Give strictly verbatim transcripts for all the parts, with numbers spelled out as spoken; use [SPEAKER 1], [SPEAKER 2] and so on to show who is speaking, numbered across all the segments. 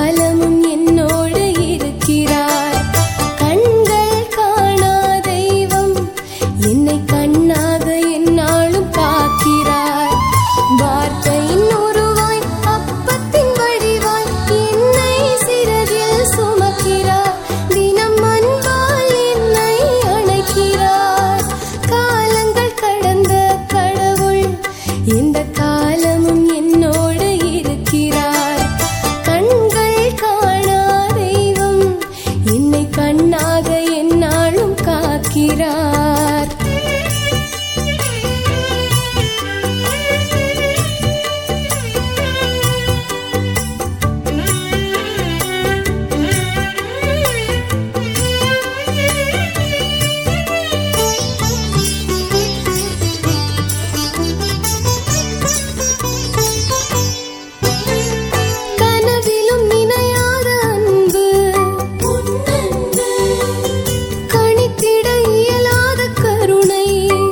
[SPEAKER 1] காலமும் என்னோடு இருக்கிறார். கண்கள் காணா தெய்வம் என்னை கண்ணாக எந்நாளும் காக்கிறார். வார்த்தையின் உருவாய் அப்பத்தின் வடிவாய் என்னை சிறகில் சுமக்கிறார். தினம் அன்பால் என்னை அணைக்கிறார். காலங்கள் கடந்த கடவுள் இந்த காலமும் என்னோடு இருக்கிறார். கண்கள் காணா தெய்வம் என்னை கண்ணாக எந்நாளும் காக்கிறார். கனவிலும் நினையாத அன்பு கணித்திட இயலாத கருணை.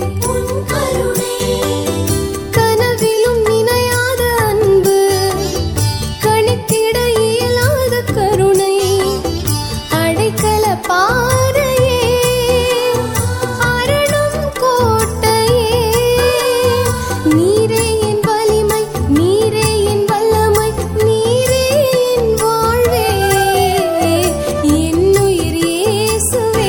[SPEAKER 1] கனவிலும் நினையாத அன்பு கணித்திட இயலாத கருணை. அடைக்கல பாறையே அரணும் கோட்டையே நீரே என் வலிமை நீரே என் வல்லமை நீரே என் வாழ்வே என்னுயிர் இயேசுவே.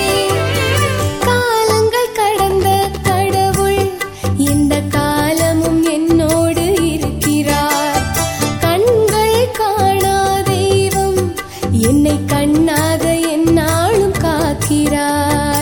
[SPEAKER 1] காலங்கள் கடந்த கடவுள் இந்த காலமும் என்னோடு இருக்கிறார். கண்கள் காணா தெய்வம் என்னை கண்ணாக எந்நாளும் காக்கிறார்.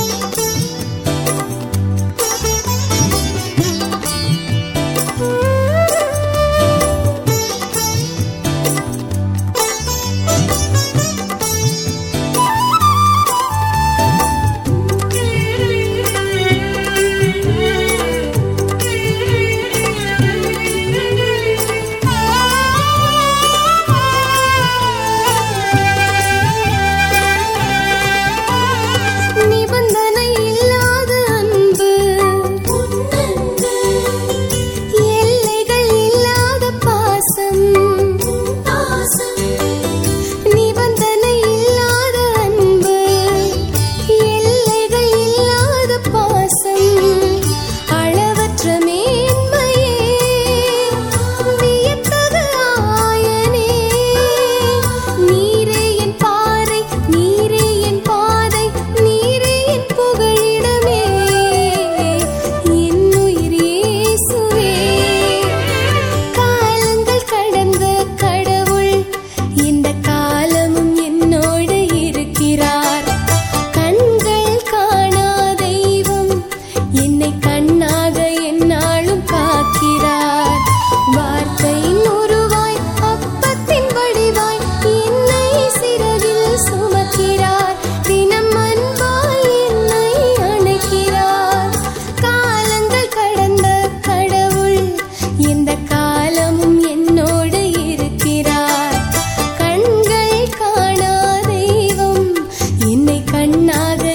[SPEAKER 1] நிபந்தனை இல்லாத அன்பு எல்லைகள் இல்லாத பாசம். நிபந்தனை இல்லாத அன்பு எல்லைகள் இல்லாத பாசம். அளவற்ற மேன்மையே வியத்தகு ஆயனே நீரே என் பாறை நீரே என் பாதை நீரே என் புகழிடமே என்னுயிர் இயேசுவே. காலங்கள் கடந்த கடவுள் இந்த காலமும் என்னோடு இருக்கிறார். கண்கள் காணா தெய்வம் என்னை கண்ணாக எந்நாளும் காக்கிறார். வார்த்தையின் உருவாய் அப்பத்தின் வடிவாய் என்னை சிறகில் சுமக்கிறார். தினம் அன்பால் என்னை அணைக்கிறார். காலங்கள் கடந்த கடவுள் இந்த காலமும் என்னோடு இருக்கிறார். கண்கள் காணா தெய்வம் என்னை கண்ணாக